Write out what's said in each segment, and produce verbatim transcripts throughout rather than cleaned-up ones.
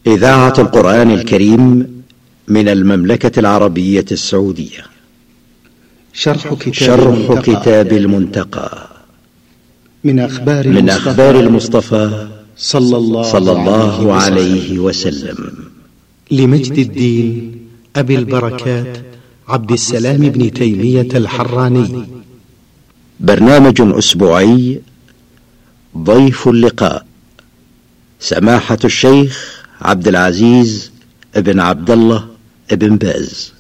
إذاعة القرآن الكريم من المملكة العربية السعودية. شرح كتاب, شرح كتاب المنتقى من أخبار, من أخبار المصطفى صلى الله, صلى الله عليه وسلم لمجد الدين أبي البركات عبد السلام بن تيمية الحراني. برنامج أسبوعي، ضيف اللقاء سماحة الشيخ عبد العزيز ابن عبد الله ابن باز.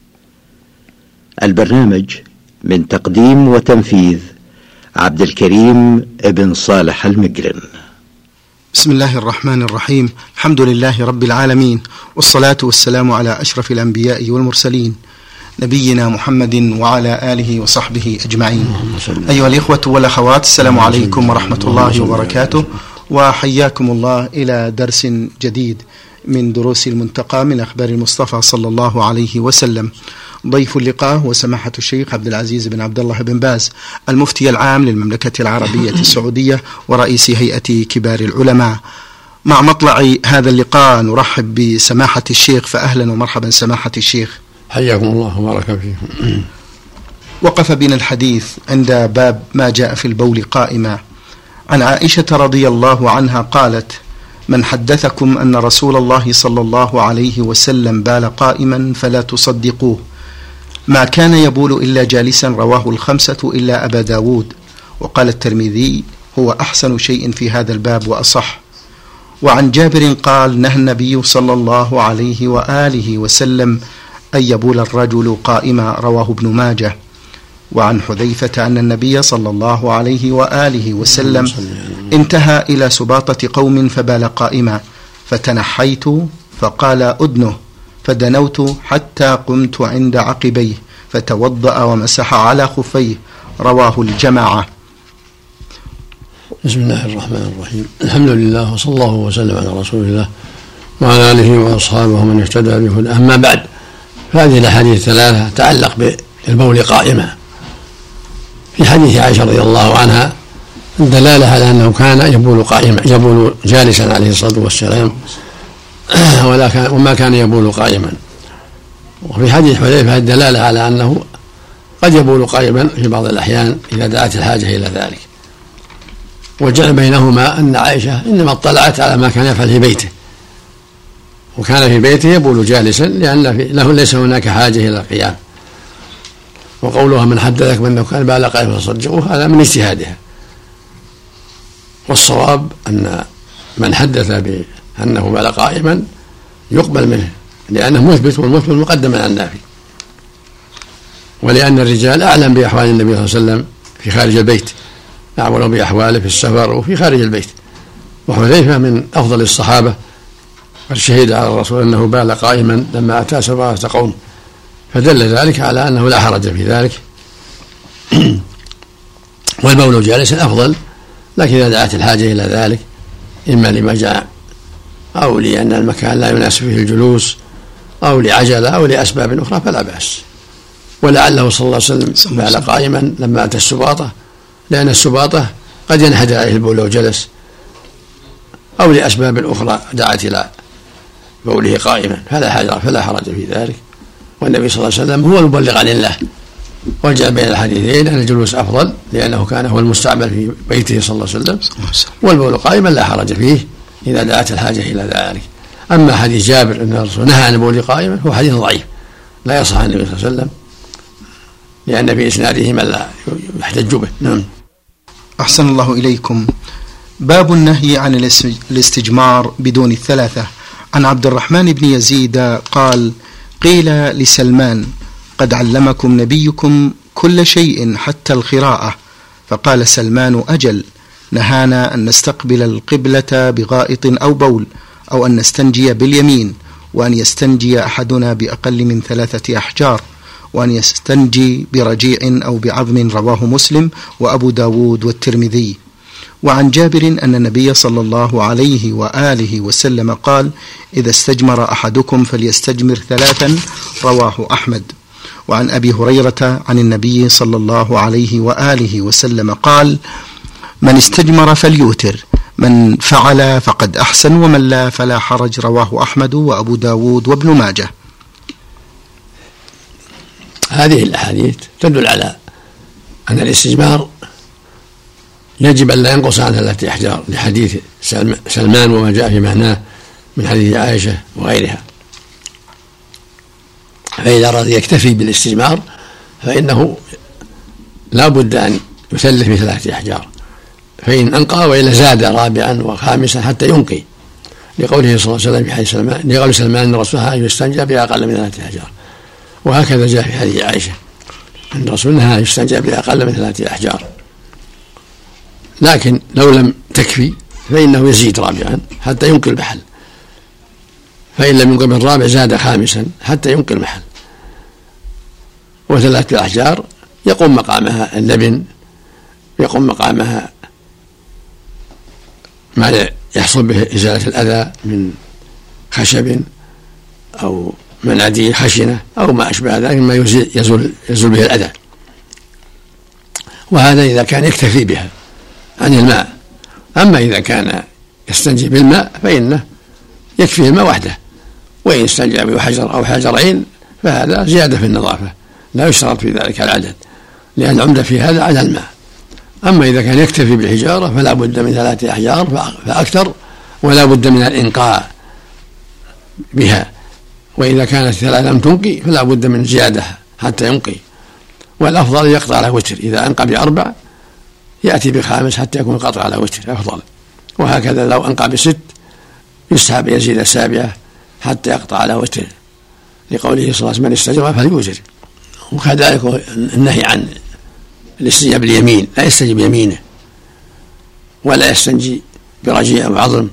البرنامج من تقديم وتنفيذ عبد الكريم ابن صالح المقرن. بسم الله الرحمن الرحيم. الحمد لله رب العالمين، والصلاة والسلام على أشرف الأنبياء والمرسلين نبينا محمد وعلى آله وصحبه أجمعين. أيها الإخوة والأخوات، السلام عليكم ورحمة الله وبركاته، وحياكم الله إلى درس جديد من دروس المنتقى من أخبار المصطفى صلى الله عليه وسلم. ضيف اللقاء هو سماحة الشيخ عبد العزيز بن عبد الله بن باز، المفتي العام للمملكة العربية السعودية ورئيس هيئة كبار العلماء. مع مطلع هذا اللقاء نرحب بسماحة الشيخ، فأهلا ومرحبا سماحة الشيخ. حياكم الله وبارك فيكم. وقف بنا الحديث عند باب ما جاء في البول قائما. عن عائشة رضي الله عنها قالت: من حدثكم أن رسول الله صلى الله عليه وسلم بال قائما فلا تصدقوه، ما كان يبول إلا جالسا، رواه الخمسة إلا أبا داود. وقال الترمذي: هو أحسن شيء في هذا الباب وأصح. وعن جابر قال: نهى النبي صلى الله عليه وآله وسلم أن يبول الرجل قائما، رواه ابن ماجه. وعن حذيفة أن النبي صلى الله عليه وآله وسلم انتهى إلى سباطة قوم فبال قائما، فتنحيت فقال: أدنه، فدنوت حتى قمت عند عقبيه فتوضأ ومسح على خفيه، رواه الجماعة. بسم الله الرحمن الرحيم. الحمد لله، وصلى الله وسلم على رسول الله وعلى آله وأصحابه من اهتدى بهداه. أما بعد، فهذه الأحاديث ثلاثة تتعلق بالبول قائما. في حديث عائشة رضي الله عنها الدلالة على أنه كان يبول قائما، يبول جالسا عليه الصلاة والسلام، وما كان يبول قائما. وفي حديث حذيفة الدلالة على أنه قد يبول قائما في بعض الأحيان إذا دعت الحاجة إلى ذلك. وجعل بينهما أن عائشة إنما اطلعت على ما كان يفعل في بيته، وكان في بيته يبول جالسا لأن له ليس هناك حاجة إلى القيام. وقولها من حدثك بأنه كان بال قائما فصدقوه، هذا من اجتهادها. والصواب أن من حدث بأنه بال قائما يقبل منه، لأنه مثبت، والمثبت مقدم على النافي، ولأن الرجال أعلم بأحوال النبي صلى الله عليه وسلم في خارج البيت، أعلم بأحواله في السفر وفي خارج البيت. وحذيفة من أفضل الصحابة، قد شهد على الرسول أنه بال قائما لما أتى سبعة قوم، فدل ذلك على أنه لا حرج في ذلك. والبول جالسا أفضل، لكن إذا دعت الحاجة إلى ذلك، إما لمجاعة أو لأن المكان لا يناسب فيه الجلوس أو لعجلة أو لأسباب أخرى، فلا بأس. ولعله صلى الله عليه وسلم بال قائما لما أتى السباطة، لأن السباطة قد ينحدر عليه البول لو جلس، أو لأسباب أخرى دعت إلى بوله قائما، فلا حرج فلا حرج في ذلك. والنبي صلى الله عليه وسلم هو المبلغ عن الله، وجعل بين الحديثين أن الجلوس أفضل لأنه كان هو المستعمل في بيته صلى الله عليه وسلم، والبول قائما لا حرج فيه إذا دعت الحاجة إلى ذلك. أما حديث جابر أن الرسول نهى عن البول قائما هو حديث ضعيف لا يصح عن النبي صلى الله عليه وسلم، لأن في إسناده من لا يحتج به. نعم. أحسن الله إليكم. باب النهي عن الاستجمار بدون الثلاثة. عن عبد الرحمن بن يزيد قال: قيل لسلمان: قد علمكم نبيكم كل شيء حتى القراءة. فقال سلمان: أجل، نهانا أن نستقبل القبلة بغائط أو بول، أو أن نستنجي باليمين، وأن يستنجي أحدنا بأقل من ثلاثة أحجار، وأن يستنجي برجيع أو بعظم، رواه مسلم وأبو داود والترمذي. وعن جابر أن النبي صلى الله عليه وآله وسلم قال: إذا استجمر أحدكم فليستجمر ثلاثا، رواه أحمد. وعن أبي هريرة عن النبي صلى الله عليه وآله وسلم قال: من استجمر فليوتر، من فعل فقد أحسن ومن لا فلا حرج، رواه أحمد وأبو داود وابن ماجه. هذه الأحاديث تدل على أن الاستجمار يجب أن لا ينقص عن ثلاثة أحجار لحديث سلمان وما جاء في معناه من حديث عائشة وغيرها. فإذا أراد يكتفي بالاستجمار فإنه لا بد أن يثلث بثلاثة أحجار، فإن أنقى وإلا زاد رابعا وخامسا حتى ينقي، لقوله صلى الله عليه وسلم في حديث سلمان لقول سلمان أن رسولها يستنجى بأقل من ثلاثة أحجار. وهكذا جاء في حديث عائشة أن رسولها يستنجى بأقل من ثلاثة أحجار، لكن لو لم تكفي فإنه يزيد رابعا حتى ينقي المحل، فإن لم ينقي بالرابع زاد خامسا حتى ينقي المحل. وثلاثة أحجار يقوم مقامها اللبن، يقوم مقامها ما يحصل به إزالة الأذى من خشب أو مناديل خشنة أو ما أشبه ذلك مما يزول, يزول به الأذى. وهذا إذا كان يكتفي بها عن الماء. أما إذا كان يستنجي بالماء فإنه يكفي الماء وحده، وإن استنجى بحجر أو حجرين فهذا زيادة في النظافة، لا يشترط في ذلك العدد، لأن العمدة في هذا على الماء. أما إذا كان يكتفي بالحجارة فلا بد من ثلاثة أحجار فأكثر، ولا بد من الإنقاء بها. وإذا كانت ثلاثة لم تنقي فلا بد من زيادة حتى ينقي. والأفضل يقطع على وتر، إذا أنقى بأربع يأتي بخامس حتى يكون قطع على وتر أفضل. وهكذا لو أنقى بست يسحب يزيد السابعة حتى يقطع على وتر، لقوله صلى الله عليه وسلم من استجمر فليوتر. وكذلك النهي عن الاستنجاء باليمين، لا يستنجي بيمينه ولا يستنجي برجيع أو عظم.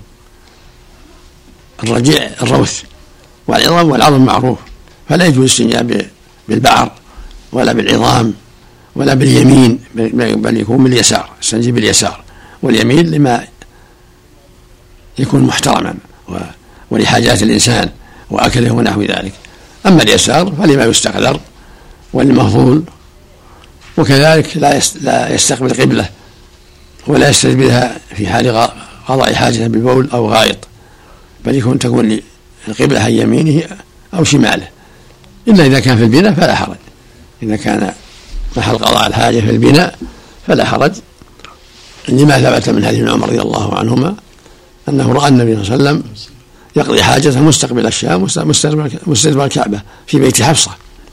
الرجيع الروث، والعظام والعظم معروف، فلا يجوز الاستنجاء بالبعر ولا بالعظام ولا باليمين، بل يكون باليسار، يستنجي باليسار، واليمين لما يكون محترما ولحاجات الإنسان وأكله ونحو ذلك. أما اليسار فلما يستقدر والمفضول. وكذلك لا يستقبل قبلة ولا يستدبرها في حال قضاء حاجة بالبول أو غائط، بل يكون تكون القبلة عن يمينه أو شماله، إلا إذا كان في البناء فلا حرج. إذا كان محل قضاء الحاجة في البناء فلا حرج، لما ثبت من حديث عمر رضي الله عنهما أنه رأى النبي صلى الله عليه وسلم يقضي حاجته مستقبل الشام مستدبر الكعبة في بيت حفصة.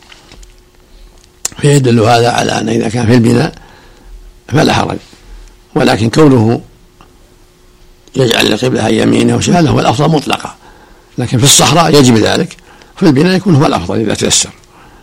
فيدل هذا على أن إذا كان في البناء فلا حرج، ولكن كونه يجعل القبلة عن يمينه وشماله هو الأفضل مطلقا، لكن في الصحراء يجب ذلك، في البناء يكون هو الأفضل إذا تيسر.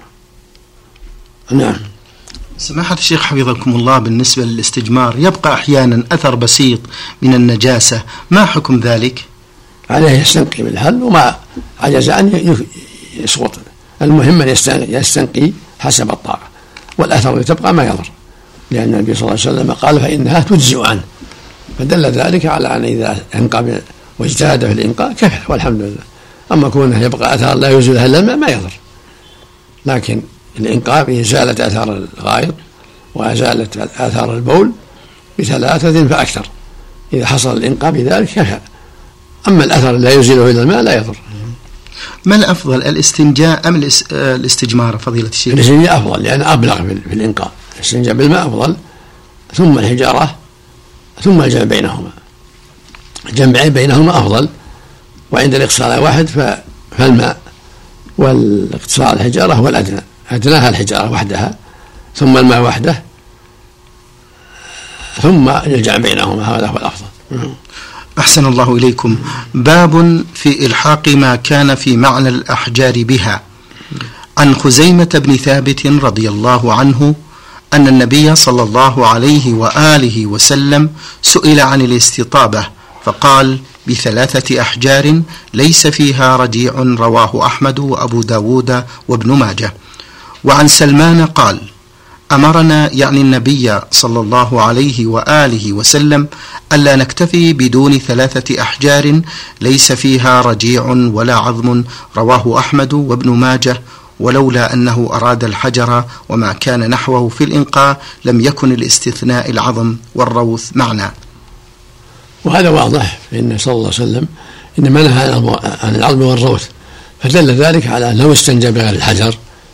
نعم. سماحة الشيخ حفظكم الله، بالنسبة للاستجمار يبقى أحيانا أثر بسيط من النجاسة، ما حكم ذلك؟ عليه يستنقي بالحل، وما عجز أن يسقط. المهم أن يستنقي حسب الطاقة، والأثر اللي تبقى ما يضر، لأن النبي صلى الله عليه وسلم قال فإنها تجزئ عنه، فدل ذلك على أن إذا انقى واجتهد في الإنقاء كفى والحمد لله. أما كونه يبقى أثر لا يزيلها إلا الماء ما يضر، لكن الإنقاء بإزالة أثار الغائط وإزالة آثار البول بثلاثة فأكثر، إذا حصل الإنقاء بذلك كفى. أما الأثر لا يزيله إلا الماء لا يضر. ما الأفضل، الاستنجاء أم الاستجمار فضيلة الشيخ؟ الاستنجاء أفضل لأن أبلغ في الإنقاء. الاستنجاء بالماء أفضل، ثم الحجارة، ثم الجمع بينهما. الجمع بينهما أفضل، وعند الاقتصار واحد فالماء، والاقتصار الحجارة هو الأدنى، أدناها الحجارة وحدها، ثم الماء وحده، ثم الجمع بينهما، هذا هو الأفضل. أحسن الله إليكم. باب في إلحاق ما كان في معنى الأحجار بها. عن خزيمة بن ثابت رضي الله عنه أن النبي صلى الله عليه وآله وسلم سئل عن الاستطابة فقال بثلاثة أحجار ليس فيها رديع، رواه أحمد وأبو داود وابن ماجه. وعن سلمان قال أمرنا يعني النبي صلى الله عليه وآله وسلم ألا نكتفي بدون ثلاثة أحجار ليس فيها رجيع ولا عظم، رواه أحمد وابن ماجه. ولولا أنه أراد الحجر وما كان نحوه في الإنقاء لم يكن الاستثناء العظم والروث معنا. وهذا واضح، فإن صلى الله عليه وسلم إنما نهى عن العظم والروث، فدل ذلك على أنه استنجى بغير الحجر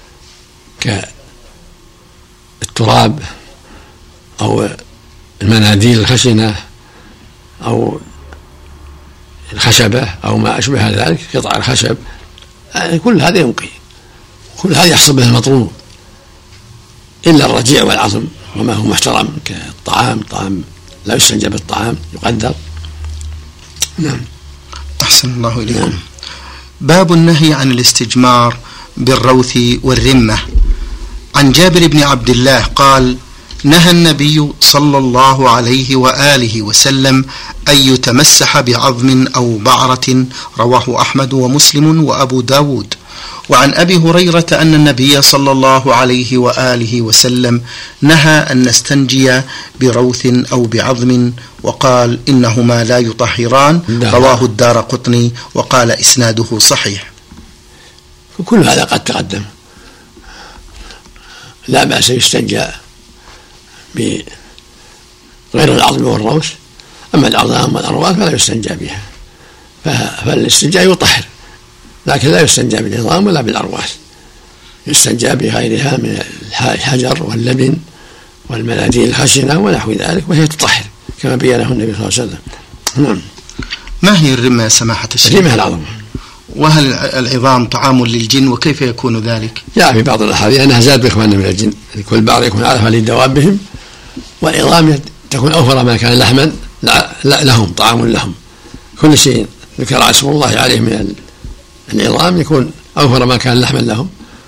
كالتراب أو المناديل الخشنة أو الخشبة أو ما أشبه ذلك، قطع الخشب، يعني كل هذا ينقي، كل هذا يحصل به المطلوب، إلا الرجيع والعظم وما هو محترم كالطعام، طعام لا يستنجى بالطعام يقدر. نعم. أحسن الله إليكم. نعم. باب النهي عن الاستجمار بالروث والرمة. عن جابر بن عبد الله قال: نهى النبي صلى الله عليه وآله وسلم أن يتمسح بعظم أو بعرة، رواه أحمد ومسلم وأبو داود. وعن أبي هريرة أن النبي صلى الله عليه وآله وسلم نهى أن نستنجي بروث أو بعظم، وقال إنهما لا يطهران، رواه الدارقطني وقال إسناده صحيح. كل هذا قد تقدم، لا بأس يستنجى بغير العظم والروث، أما العظام والأرواث فلا يستنجى بها، فالاستنجاء يطهر، لكن لا يستنجى بالعظام ولا بالأرواث، يستنجى بغيرها من الحجر واللبن والمناديل الخشنة ونحو ذلك، وهي تطهر كما بينه النبي صلى الله عليه وسلم. نعم. ما هي الرمة سماحة الشيخ؟ الرمة العظم. وهل العظام طعام للجن، وكيف يكون ذلك؟ جاء في بعض الأحاديث أنها زاد بإخواننا من الجن، كل بعض يكون علفا لدوابهم، والعظام تكون أوفر ما كان لحما لهم، طعام لهم. كل شيء ذكر اسم الله عليه من العظام يكون أوفر ما كان لحما لهم،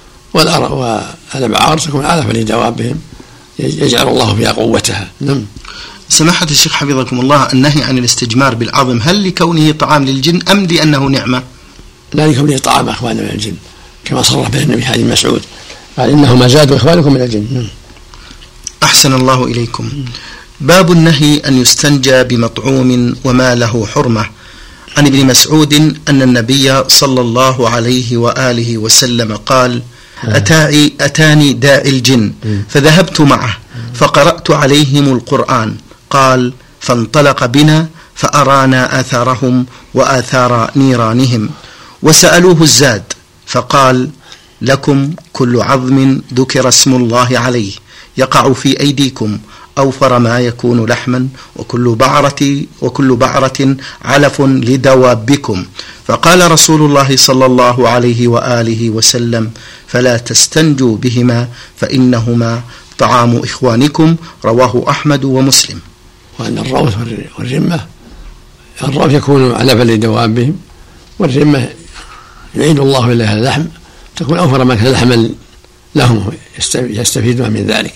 والأبعار تكون علفا لدوابهم يجعل الله فيها قوتها. نعم. سماحة الشيخ حفظكم الله، النهي عن الاستجمار بالعظم هل لكونه طعام للجن أم لأنه نعمة؟ لا، لكونه طعام أخواننا من الجن، كما صرح به النبي حديث مسعود قال إنهما زادوا إخوانكم من الجن. أحسن الله إليكم. باب النهي أن يستنجى بمطعوم وما له حرمة. عن ابن مسعود أن النبي صلى الله عليه وآله وسلم قال: أتاعي أتاني داعي الجن فذهبت معه فقرأت عليهم القرآن، قال: فانطلق بنا فأرانا آثارهم وآثار نيرانهم، وسألوه الزاد فقال: لكم كل عظم ذكر اسم الله عليه يقع في أيديكم أوفر ما يكون لحما، وكل بعرة وكل بعرة علف لدوابكم. فقال رسول الله صلى الله عليه وآله وسلم: فلا تستنجوا بهما فإنهما طعام إخوانكم، رواه أحمد ومسلم. وأن الروث والرمة، الروث يكون علفا لدوابهم، والرمة يعيد الله إليها اللحم، تكون أوفر ما كان لحما لهم يستفيدون من ذلك،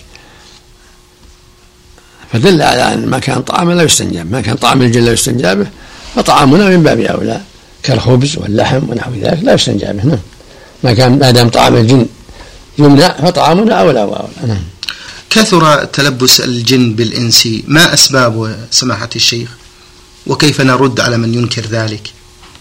فدل على أن ما كان طعاما لا يستنجاب، ما كان طعام الجن لا يستنجابه، فطعامنا من باب أولى كالخبز واللحم ونحو ذلك لا يستنجابه. نعم. ما كان ما دام طعام الجن يمنع فطعامنا أولى وأولى. نعم. كثر تلبس الجن بالإنس، ما أسباب سماحة الشيخ، وكيف نرد على من ينكر ذلك؟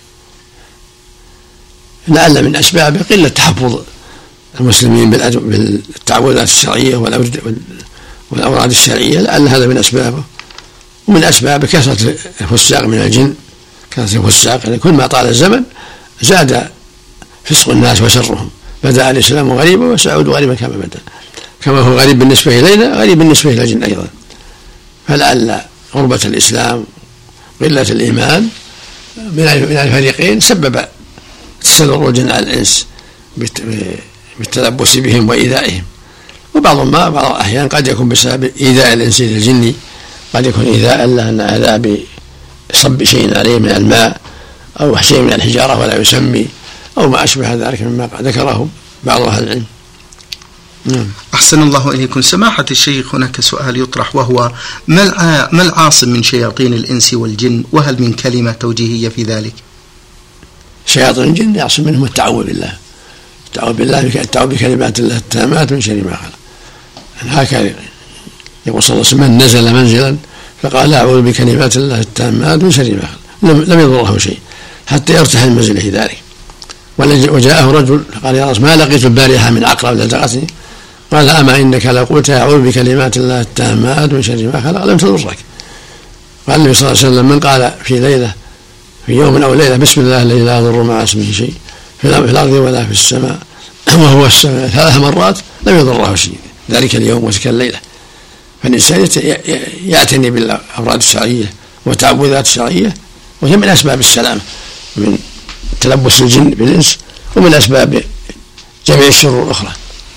لعل من أسبابه قلة تحفظ المسلمين بالتعوذات الشرعية والأوراد الشرعية، لعل هذا من أسبابه. ومن أسبابه كثرة الفساق من الجن، كثرة الفساق، يعني كل ما طال الزمن زاد فسق الناس وشرهم، بدأ الإسلام غريبا وسيعود غريبا كما بدأ، كما هو غريب بالنسبة إلينا غريب بالنسبة إلى الجن أيضا. فلعل غربة الإسلام قلة الإيمان من الفريقين سبب تسلط الجن على الإنس بالتلبس بهم وإيذائهم، وبعض ما بعض الأحيان قد يكون بسبب إيذاء الإنس للجن، قد يكون إيذاء له أن عذاب صب شيء عليه من الماء أو شيء من الحجارة ولا يسمي، أو ما أشبه ذلك مما ذكره بعض أهل العلم. أحسن الله إليكم. سماحة الشيخ، هناك سؤال يطرح وهو: ما العاصم من شياطين الإنس والجن، وهل من كلمة توجيهية في ذلك؟ شياطين الجن يعصم منهم التعوذ بالله، التعوذ بالله التعوذ بكلمات الله التامات من شر ما خلق. هكذا يقول صلى الله عليه وسلم: نزل منزلا فقال: أعوذ بكلمات الله التامات من شر ما خلق، لم يضره شيء حتى يرتاح المنزل في ذلك. وجاءه رجل فقال: يا رسول ما لقيت البارحة من عقرب لدغتني، قال: أما إنك لو قلت أعوذ بكلمات الله التامات من شر ما خلق لم تضرك. قال النبي صلى الله عليه وسلم: من قال في ليلة في يوم أو ليلة بسم الله الذي لا يضر مع اسمه شيء في الأرض ولا في السماء وهو السماء ثلاث مرات لم يضره شيء ذلك اليوم وتلك الليلة. فالإنسان يعتني بالأوراد الشرعية والتعوذات الشرعية، وهي من أسباب السلام من تلبس الجن بالإنس ومن أسباب جميع الشرور الأخرى.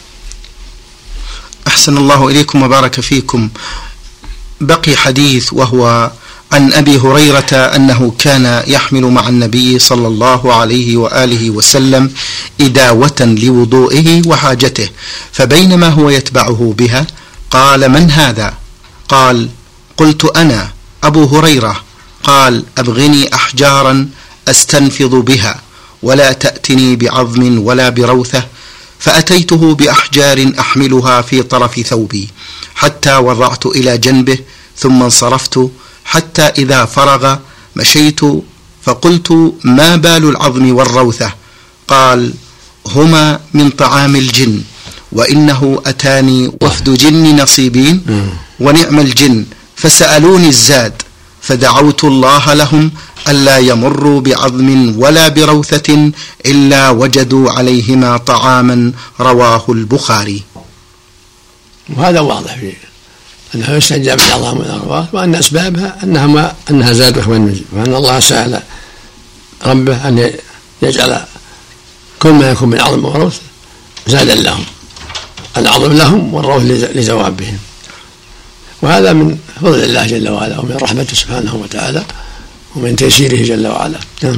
أحسن الله إليكم وبارك فيكم. بقي حديث وهو عن أبي هريرة أنه كان يحمل مع النبي صلى الله عليه وآله وسلم إداوة لوضوئه وحاجته، فبينما هو يتبعه بها قال: من هذا؟ قال: قلت أنا أبو هريرة. قال: أبغني أحجارا أستنفض بها ولا تأتني بعظم ولا بروثة. فأتيته بأحجار أحملها في طرف ثوبي حتى وضعت إلى جنبه، ثم انصرفت حتى إذا فرغ مشيت فقلت: ما بال العظم والروثة؟ قال: هما من طعام الجن، وإنه أتاني وفد جن نصيبين ونعم الجن فسألوني الزاد، فدعوت الله لهم ألا يمروا بعظم ولا بروثة إلا وجدوا عليهما طعاما. رواه البخاري. وهذا واضح فيه أنها يستجاب بالعظام والأرواح، وأن أسبابها أنها, أنها زاد إخوان الجن، وأن الله سأل ربه أن يجعل كل ما يكون من عظم وروث زادا لهم، العظم لهم والروث لزوابهم. وهذا من فضل الله جل وعلا ومن رحمته سبحانه وتعالى ومن تيسيره جل وعلا.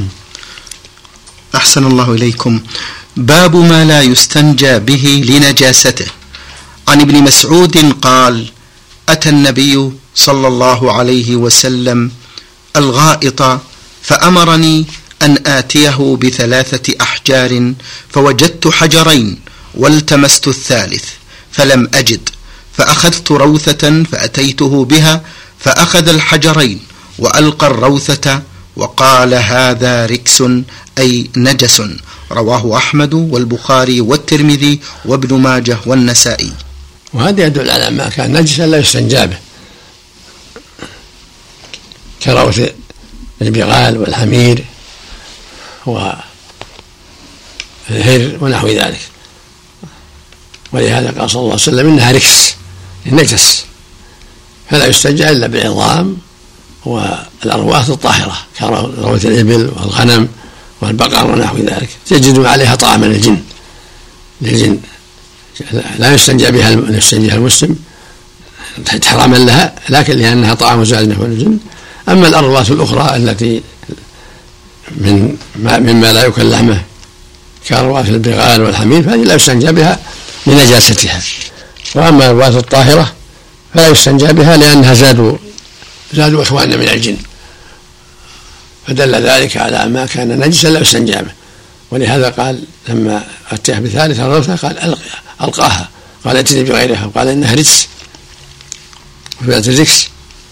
أحسن الله إليكم. باب ما لا يستنجى به لنجاسته. عن ابن مسعود قال: أتى النبي صلى الله عليه وسلم الغائط فأمرني أن آتيه بثلاثة أحجار، فوجدت حجرين والتمست الثالث فلم أجد، فأخذت روثة فأتيته بها فأخذ الحجرين وألقى الروثة وقال: هذا ركس أي نجس. رواه أحمد والبخاري والترمذي وابن ماجه والنسائي. وهذا يدل على ما كان نجسا لا يستنجى به كروث البغال والحمير والهر ونحو ذلك. ولهذا قال صلى الله عليه وسلم: إنها ركس نجس، فلا يستنجى إلا بالعظام والأرواث الطاهرة كروث الإبل والغنم والبقر ونحو ذلك، تجد عليها طعاما الجن للجن، لا يستنجى بها يستنجيها المسلم حراما لها، لكن لأنها طعام زاد من الجن. أما الأرواث الأخرى التي من ما مما لا يؤكل لحمه كأرواث البغال والحمير فهذه لا يستنجى بها لنجاستها. وأما الأرواث الطاهرة فلا يستنجى بها لأنها زادوا زادوا إخواننا من الجن، فدل ذلك على ما كان نجسا لا يستنجى به. ولهذا قال لما أتاه بثالثة الروثة قال: ألقاها، قال: ائتني بغيرها، وقال: إنها رجس، وفيها الرجس.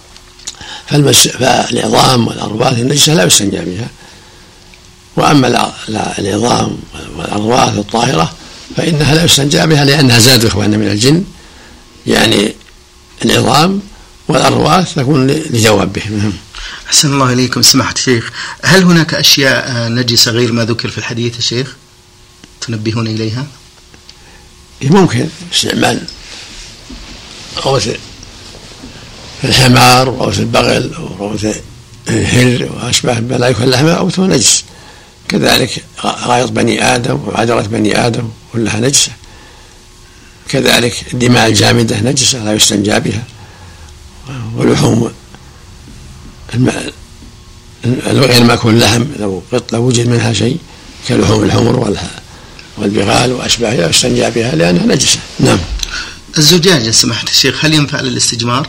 فالعظام والأرواث النجسة لا يستنجى بها. وأما العظام والأرواث الطاهرة فإنها لا يستنجى بها لأنها زاد إخواننا من الجن، يعني العظام والأرواث تكون لجوابهم. أحسن الله إليكم سماحة الشيخ. هل هناك أشياء نجسة غير ما ذكر في الحديث يا شيخ تنبهون إليها؟ ممكن استعمال روث الحمار وروث البغل وروث الهر وأشباه ما لا يؤكل لحمه أو هو نجس. كذلك غائط بني آدم وعذرة بني آدم كلها نجسة. كذلك الدماء الجامدة نجسة لا يستنجى بها. ولحوم غير مأكول لحم لو لو وجد منها شيء كلحوم الحمر والبغال وأشباهها لا يستنجى بها لأنها نجسة. نعم. الزجاجة سمحت الشيخ هل ينفع للاستجمار؟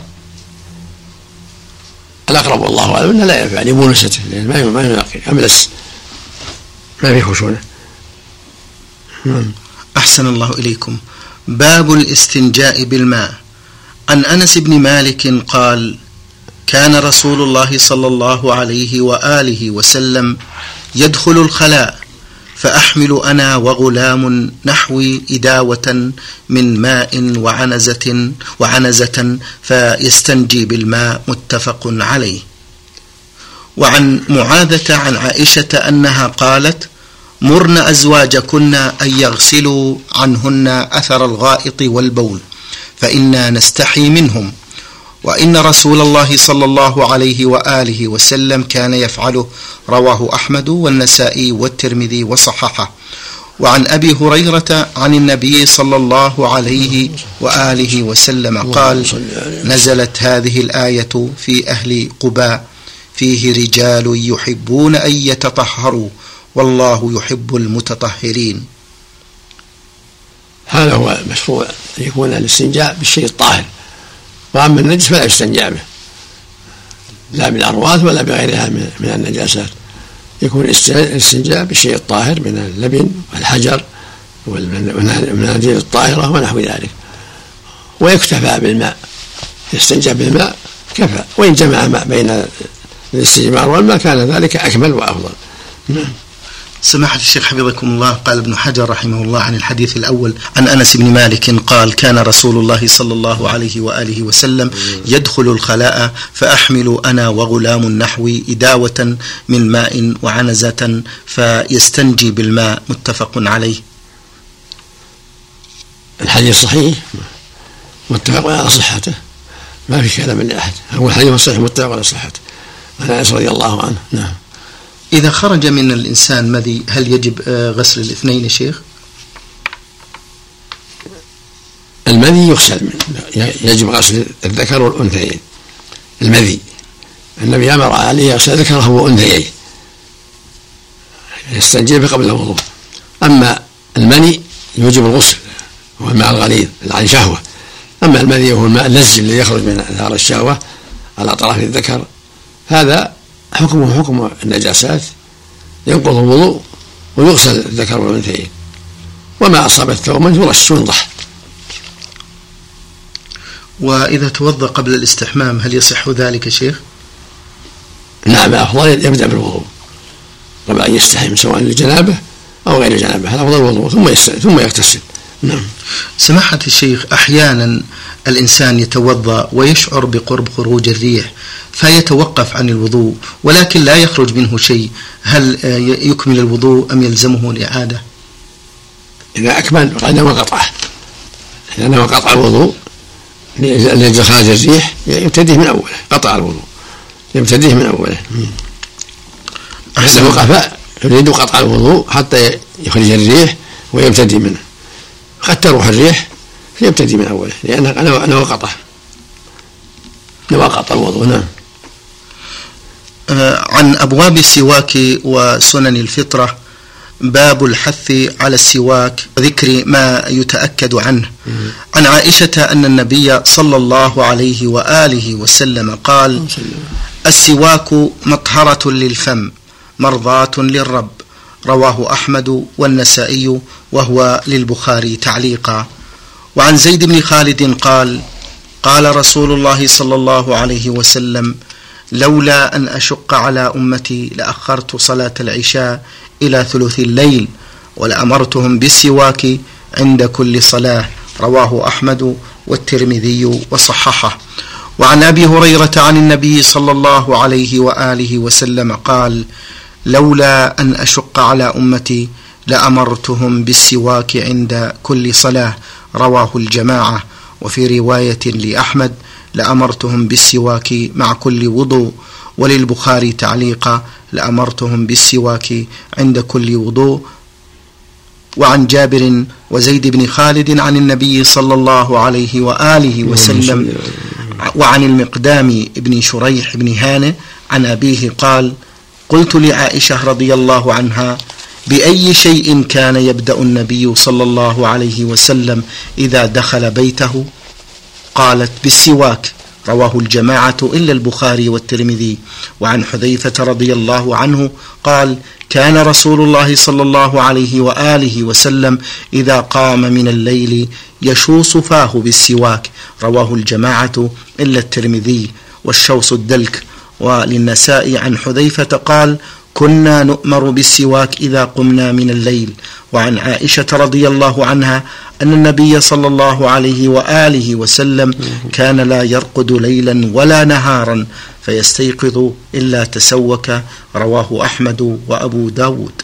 الأقرب والله أعلم أنه لا ينفع لمونسته لأن ما ما ينقي أملس ما في خشونة. أحسن الله إليكم. باب الاستنجاء بالماء. عن أنس بن مالك قال: كان رسول الله صلى الله عليه وآله وسلم يدخل الخلاء فأحمل أنا وغلام نحوي إداوة من ماء وعنزة وعنزة فيستنجي بالماء. متفق عليه. وعن معاذة عن عائشة أنها قالت: مرن أزواجكن أن يغسلوا عنهن أثر الغائط والبول فإنا نستحي منهم، وإن رسول الله صلى الله عليه وآله وسلم كان يفعله. رواه أحمد والنسائي والترمذي وصححه. وعن أبي هريرة عن النبي صلى الله عليه وآله وسلم قال: نزلت هذه الآية في أهل قباء فيه رجال يحبون أن يتطهروا والله يحب المتطهرين. هذا هو المشروع، يكون الاستنجاء بالشيء الطاهر، وأما النجس فلا يستنجى به، لا بالأرواث ولا بغيرها من النجاسات. يكون الاستنجاء بالشيء الطاهر من اللبن والحجر والمناديل الطاهرة ونحو ذلك، ويكتفى بالماء، يستنجى بالماء كفى، وإن جمع ماء بين الاستجمار والماء كان ذلك أكمل وأفضل. سماحة الشيخ حفظكم الله، قال ابن حجر رحمه الله عن الحديث الأول عن أنس بن مالك قال: كان رسول الله صلى الله عليه وآله وسلم يدخل الخلاء فأحمل أنا وغلام نحوي إداوة من ماء وعنزة فيستنجي بالماء. متفق عليه. الحديث صحيح متفق على صحته، ما في كلام لأحد، هو الحديث صحيح متفق على صحته عن أنس رضي الله عنه. نعم. إذا خرج من الإنسان مذي هل يجب غسل الاثنين يا شيخ؟ المذي يغسل منه، يجب غسل الذكر والأنثيين. المذي النبي أمر عليه يغسل ذكره وأنثيين، يستنجي قبل الوضوء. أما المني يوجب الغسل، هو الماء الغليظ عن شهوة. أما المذي هو الماء اللزج الذي يخرج من أثار الشهوة على طرف الذكر، هذا حكمه حكم النجاسات، ينقض الوضوء ويغسل الذكر والأنثيين، وما أصاب الثوم يرش وينضح. وإذا توضأ قبل الاستحمام هل يصح ذلك شيخ؟ نعم، أفضل يبدأ بالوضوء قبل أن يستحم، سواء للجنابة أو غير الجنابة، هذا أفضل الوضوء ثم ثم يغتسل. نعم. سماحة الشيخ، أحيانا الإنسان يتوضأ ويشعر بقرب خروج الريح فيتوقف عن الوضوء ولكن لا يخرج منه شيء، هل يكمل الوضوء أم يلزمه الإعادة؟ إذا أكمل فقد نوى قطعه، إذا نوى قطع الوضوء لأجل خارج الريح يبتديه من أوله، قطع الوضوء يبتديه من أوله. إذا وقف يريد قطع الوضوء حتى يخرج الريح ويبتدي منه، قد تروح الريح فيبتدي من أوله لأنه نوى قطع نوى قطع الوضوء. نعم. عن أبواب السواك وسنن الفطرة، باب الحث على السواك وذكر ما يتأكد عنه. عن عائشة أن النبي صلى الله عليه وآله وسلم قال: السواك مطهرة للفم مرضاة للرب. رواه أحمد والنسائي وهو للبخاري تعليقا. وعن زيد بن خالد قال: قال رسول الله صلى الله عليه وسلم: لولا أن أشق على أمتي لأخرت صلاة العشاء إلى ثلث الليل ولأمرتهم بالسواك عند كل صلاة. رواه أحمد والترمذي وصححه. وعن أبي هريرة عن النبي صلى الله عليه وآله وسلم قال: لولا أن أشق على أمتي لأمرتهم بالسواك عند كل صلاة. رواه الجماعة. وفي رواية لأحمد: لأمرتهم بالسواك مع كل وضوء. وللبخاري تعليقا: لأمرتهم بالسواك عند كل وضوء. وعن جابر وزيد بن خالد عن النبي صلى الله عليه وآله وسلم. وعن المقدام بن شريح بن هانئ عن أبيه قال: قلت لعائشة رضي الله عنها: بأي شيء كان يبدأ النبي صلى الله عليه وسلم إذا دخل بيته؟ قالت: بالسواك. رواه الجماعة إلا البخاري والترمذي. وعن حذيفة رضي الله عنه قال: كان رسول الله صلى الله عليه وآله وسلم إذا قام من الليل يشوص فاه بالسواك. رواه الجماعة إلا الترمذي. والشوص الدلك. وللنساء عن حذيفة قال: كنا نؤمر بالسواك إذا قمنا من الليل. وعن عائشة رضي الله عنها أن النبي صلى الله عليه وآله وسلم كان لا يرقد ليلا ولا نهارا فيستيقظ إلا تسوك. رواه أحمد وأبو داود.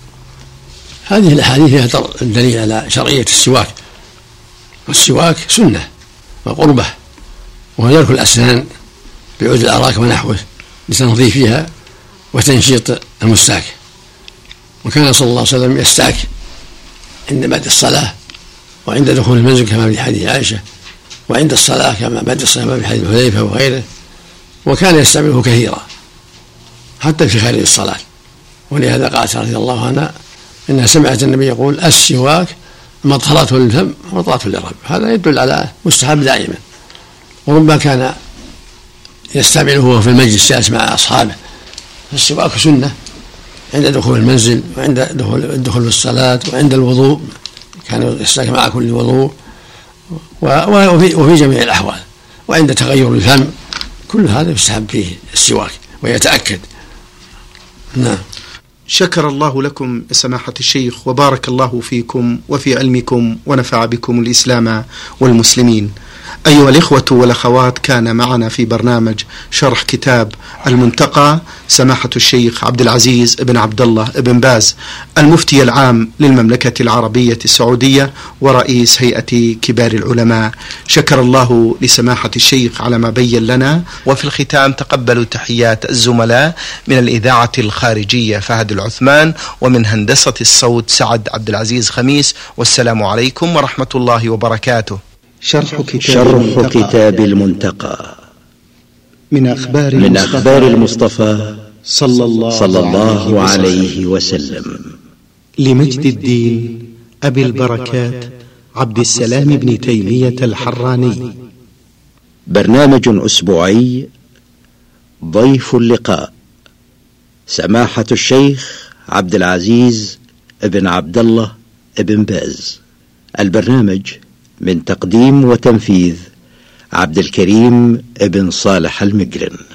هذه الأحاديث فيها الدليل على شرعية السواك، والسواك سنة وقربة، وهو ترك الأسنان بعود الأراك ونحوه لتنظيفها وتنشيط المستاك. وكان صلى الله عليه وسلم يستاك عند بعد الصلاة وعند دخول المنزل كما في حديث عائشة، وعند الصلاة كما بعد الصلاة كما في حديث حذيفة وغيره، وكان يستعمله كثيرا حتى في خارج الصلاة. ولهذا قالت رضي الله عنها إنها سمعت النبي يقول السواك مطهرة للفم ومطهرة للرب. هذا يدل على مستحب دائما، وربما كان يستعمله هو في المجلس جالس مع أصحابه. فالسواك سنة عند دخول المنزل وعند دخول الدخول في الصلاة وعند الوضوء، كان يستاك مع كل وضوء، وفي, وفي جميع الأحوال، وعند تغير الفم، كل هذا يستحب فيه السواك ويتأكد. نعم. شكر الله لكم سماحة الشيخ، وبارك الله فيكم وفي علمكم، ونفع بكم الإسلام والمسلمين. أيها الإخوة والأخوات، كان معنا في برنامج شرح كتاب المنتقى سماحة الشيخ عبد العزيز بن عبد الله بن باز، المفتي العام للمملكة العربية السعودية ورئيس هيئة كبار العلماء. شكر الله لسماحة الشيخ على ما بين لنا. وفي الختام تقبلوا تحيات الزملاء من الإذاعة الخارجية فهد العثمان، ومن هندسة الصوت سعد عبد العزيز خميس، والسلام عليكم ورحمة الله وبركاته. شرح كتاب, شرح كتاب المنتقى من أخبار, من أخبار المصطفى صلى الله, صلى الله عليه وسلم، لمجد الدين أبي البركات عبد السلام بن تيمية الحراني. برنامج أسبوعي، ضيف اللقاء سماحة الشيخ عبد العزيز بن عبد الله بن باز. البرنامج من تقديم وتنفيذ عبد الكريم بن صالح المقرن.